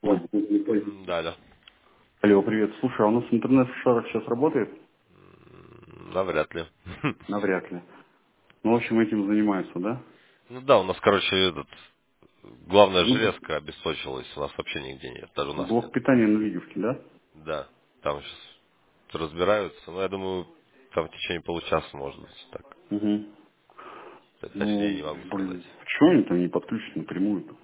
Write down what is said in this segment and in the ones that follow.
Ой, не понял. Да, да. Алло, привет. Слушай, а у нас интернет в шарах сейчас работает? Навряд ли. Навряд ли. Ну, в общем, этим занимаются, да? Ну да, у нас, короче, главная Ну, железка обесточилась, у нас вообще нигде нет, даже у нас блок нет. питания на Лиговке, да? Да, там сейчас разбираются, но я думаю, там в течение получаса, может быть, так. Угу. Точнее Ну, не могу сказать. блин, почему они там не подключат напрямую-то?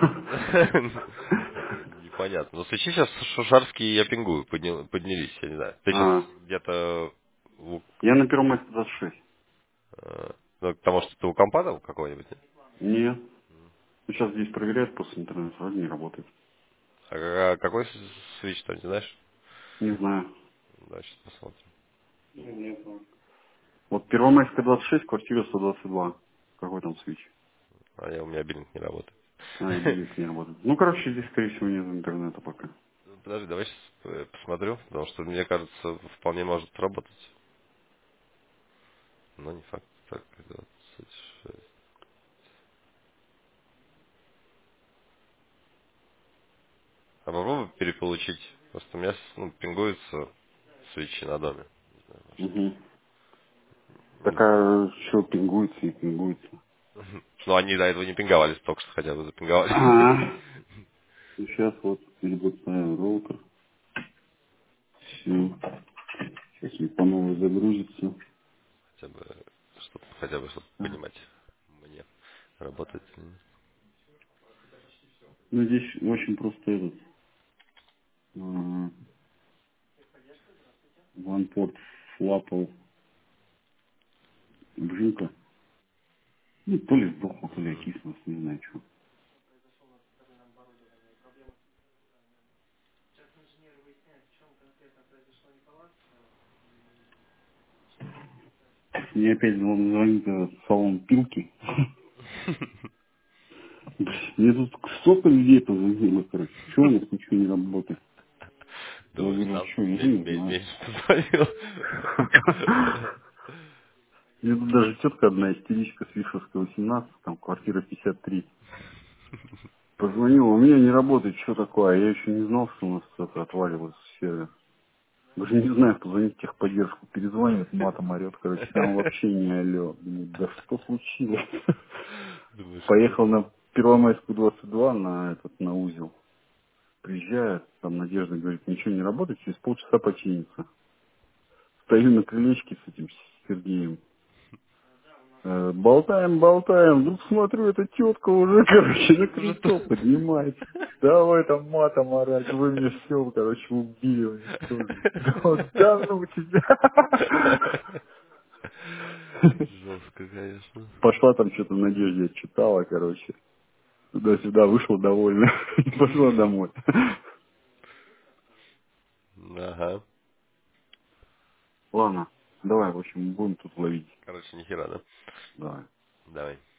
Непонятно. Но свечи сейчас шушарские, я пингую, поднялись, я не знаю. Ты сейчас А, где-то, я на Первомайске 26. ну, потому что ты у компа там какого-нибудь, нет? Нет. Ну, сейчас здесь проверяют после интернета, вроде не работает. А какой свич там, не знаешь? Не знаю. Да, сейчас посмотрим. Нет. Вот Первомайская 26, квартира 122. Какой там свич? У меня биллинг не работает. А, и билет не работает. Ну, короче, здесь, скорее всего, нет интернета пока. Ну, подожди, давай сейчас посмотрю, потому что мне кажется, вполне может работать. Но не факт. Так, 26. А попробуй переполучить. Просто у меня пингуются свечи на доме. Не знаю, Угу. Так, может. а что пингуется и пингуется? Ну, они до этого не пинговались, только что хотя бы запинговались. А, сейчас вот перебутаю роутер. Все. Сейчас мне по новой загрузится. Хотя бы, чтобы понимать, мне работать или нет. Ну, здесь очень просто этот. OnePort флапал бжинка. Ну, то ли сдохла, то ли окислилась, не знаю, что. Мне опять звонит этот салон пилки. Мне тут столько людей позвонило, короче. Чего у нас ничего не работает? Я Думаешь, говорю, нам что, я не знаю. меньше позвонил? Мне тут даже тетка одна, истеричка с Вишевского 18, там квартира 53. Позвонила, у меня не работает, что такое? Я еще не знал, что у нас это отваливается сервер. Даже не знаю, позвонить в техподдержку, перезвонит, матом орет, короче, там вообще не алло. Думаю, да что случилось? Думаешь, Поехал на Первомайскую 22 на этот, на узел. Приезжает, там Надежда говорит, ничего не работает, через полчаса починится. Стою на крылечке с этим с Сергеем. Болтаем, болтаем, вдруг смотрю, эта тетка уже, короче, на уже то. крыльцо поднимается. Давай там матом орать, вы мне все, короче, убили уничтожили. Да ну тебя. Жестко, конечно. Пошла там что-то в Надежде читала, короче. Туда-сюда вышла довольно. И пошла домой. Ага. Ладно, давай, в общем, будем тут ловить. Короче, нихера, да? Давай. Давай.